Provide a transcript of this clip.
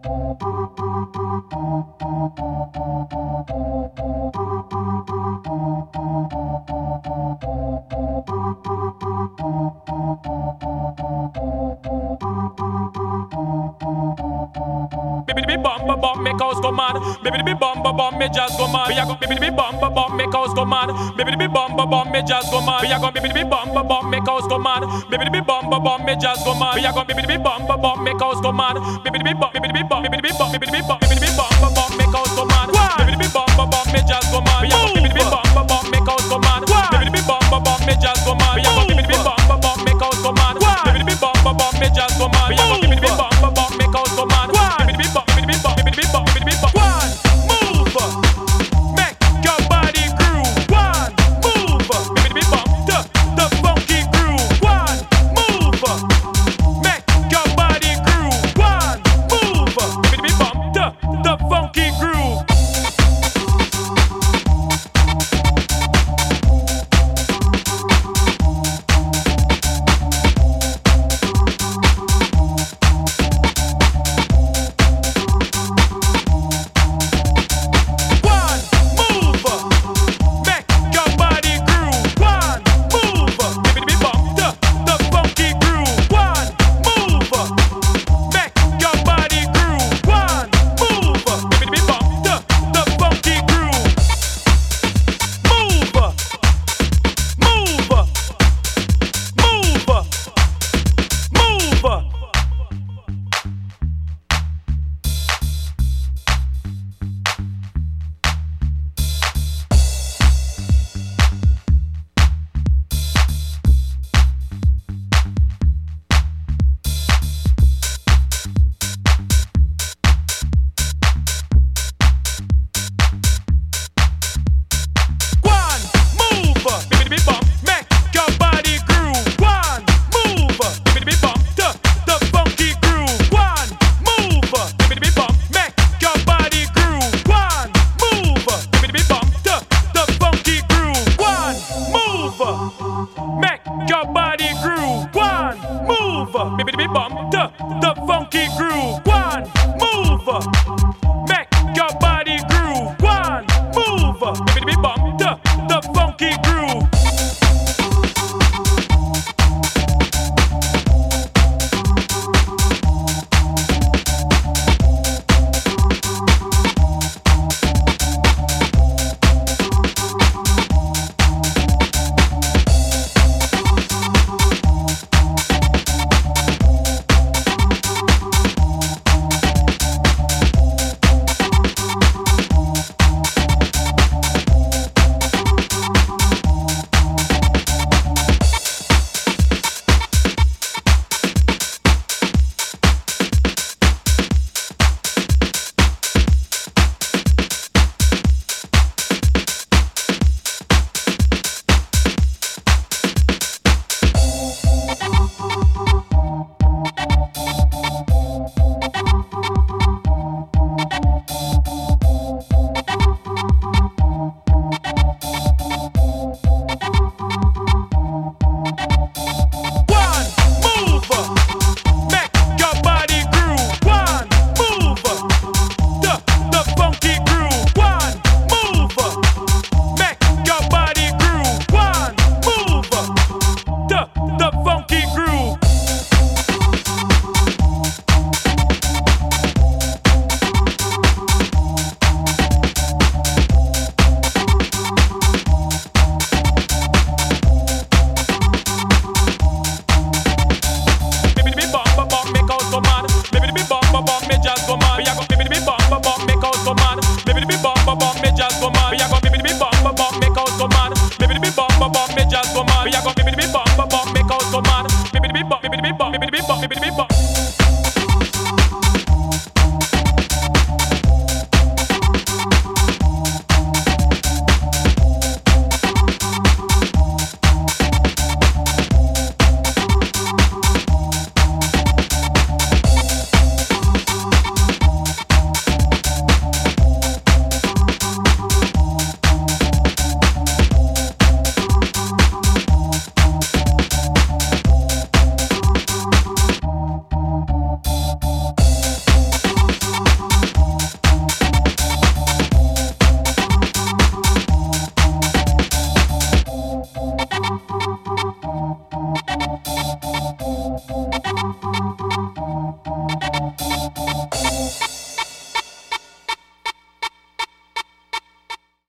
Baby bum bum bum make house go mad. Baby bum bum bum make jazz go mad. We a go baby bum bum bum make house go mad. Baby bum bum bum make jazz go mad. We a go baby bum bum bum make house go mad. Baby bum bum bum make jazz go mad. We a go baby bum bum bum make house go mad. Baby bum baby bum baby bum baby bum bum bum make house go mad. Baby bum bum bum make jazz go mad. We a go baby bum bum bum make house go mad. Baby bum bum bum make jazz go mad. We a go baby bum bum bum make house go mad. Baby bum bum bum make jazz go mad. We a go baby bum bum bum make house go mad. Baby bum